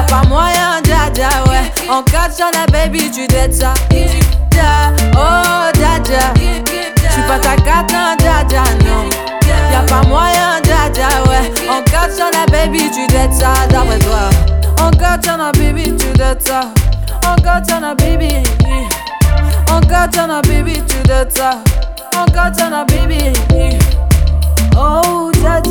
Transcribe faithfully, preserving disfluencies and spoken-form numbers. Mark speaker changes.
Speaker 1: Y'a pas moyen, dja dja, ouais. En quatre sur la baby, tu dettes ça. Dja, oh, dja dja. J'suis pas ta carte, non, dja dja, non. Y'a pas moyen, dja dja, ouais. En quatre sur la baby, tu dettes ça, d'après toi. En quatre sur la baby, tu dettes ça. En quatre sur la baby. En quatre sur la baby, tu dettes ça. En quatre sur la baby. Oh, dja